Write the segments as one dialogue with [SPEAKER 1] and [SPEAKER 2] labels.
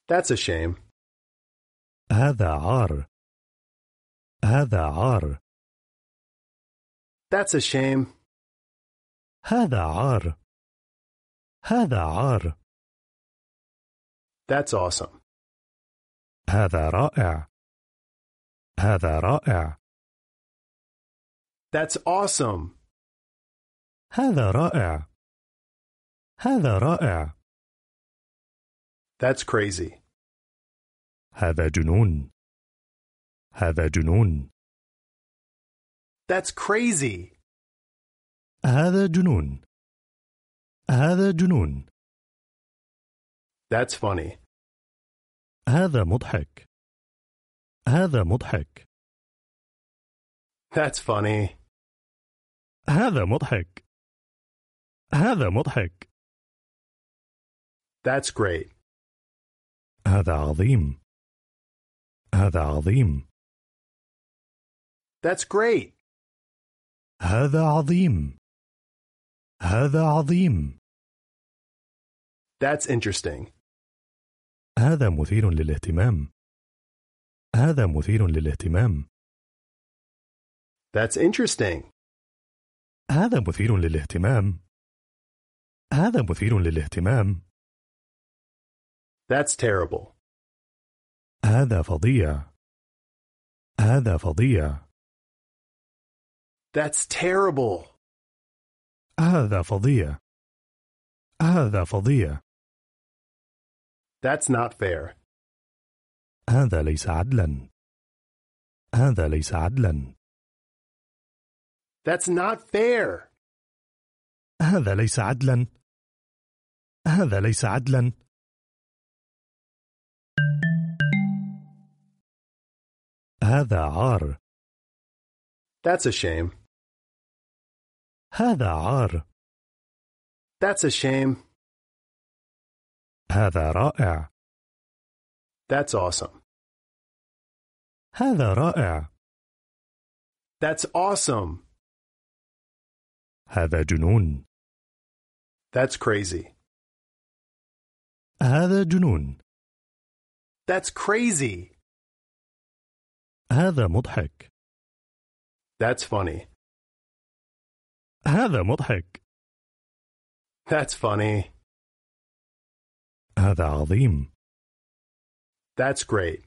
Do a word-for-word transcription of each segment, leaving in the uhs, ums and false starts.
[SPEAKER 1] That's a shame.
[SPEAKER 2] هذا عار. هذا عار.
[SPEAKER 1] That's a shame.
[SPEAKER 2] هذا عار. هذا عار.
[SPEAKER 1] That's awesome.
[SPEAKER 2] هذا رائع. هذا رائع.
[SPEAKER 1] That's awesome.
[SPEAKER 2] هذا رائع. هذا رائع.
[SPEAKER 1] That's crazy.
[SPEAKER 2] هذا جنون. هذا جنون.
[SPEAKER 1] That's crazy.
[SPEAKER 2] هذا جنون. هذا جنون.
[SPEAKER 1] That's funny.
[SPEAKER 2] هذا مضحك. هذا مضحك.
[SPEAKER 1] That's funny.
[SPEAKER 2] هذا مضحك. هذا مضحك.
[SPEAKER 1] That's great.
[SPEAKER 2] هذا عظيم. هذا عظيم.
[SPEAKER 1] That's great.
[SPEAKER 2] هذا عظيم. هذا عظيم.
[SPEAKER 1] That's interesting.
[SPEAKER 2] هذا مثير للاهتمام. هذا مثير للاهتمام.
[SPEAKER 1] That's interesting.
[SPEAKER 2] هذا مثير للاهتمام. هذا مثير للاهتمام.
[SPEAKER 1] That's terrible.
[SPEAKER 2] هذا فظيع. هذا فظيع.
[SPEAKER 1] That's terrible.
[SPEAKER 2] هذا فظيع. هذا فظيع.
[SPEAKER 1] That's not fair.
[SPEAKER 2] هذا ليس عدلا. هذا ليس عدلا.
[SPEAKER 1] That's not fair.
[SPEAKER 2] هذا ليس عدلا. هذا ليس عدلا. هذا عار.
[SPEAKER 1] That's a shame.
[SPEAKER 2] هذا عار.
[SPEAKER 1] That's a shame.
[SPEAKER 2] هذا رائع.
[SPEAKER 1] That's awesome.
[SPEAKER 2] هذا رائع.
[SPEAKER 1] That's awesome.
[SPEAKER 2] هذا جنون.
[SPEAKER 1] That's crazy.
[SPEAKER 2] هذا جنون.
[SPEAKER 1] That's crazy.
[SPEAKER 2] هذا مضحك.
[SPEAKER 1] That's funny.
[SPEAKER 2] هذا مضحك.
[SPEAKER 1] That's funny.
[SPEAKER 2] هذا عظيم.
[SPEAKER 1] That's great.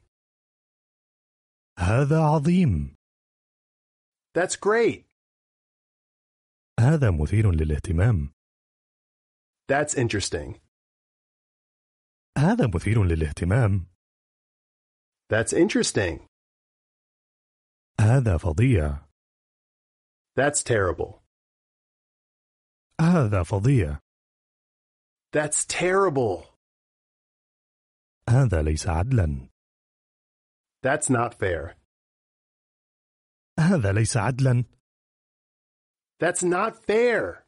[SPEAKER 2] هذا عظيم.
[SPEAKER 1] That's great.
[SPEAKER 2] هذا مثير للاهتمام.
[SPEAKER 1] That's interesting.
[SPEAKER 2] هذا مثير للاهتمام.
[SPEAKER 1] That's interesting.
[SPEAKER 2] هذا فظيع.
[SPEAKER 1] That's terrible.
[SPEAKER 2] هذا فظيع.
[SPEAKER 1] That's terrible.
[SPEAKER 2] هذا ليس عدلا.
[SPEAKER 1] That's not fair.
[SPEAKER 2] هذا ليس عدلا.
[SPEAKER 1] That's not fair.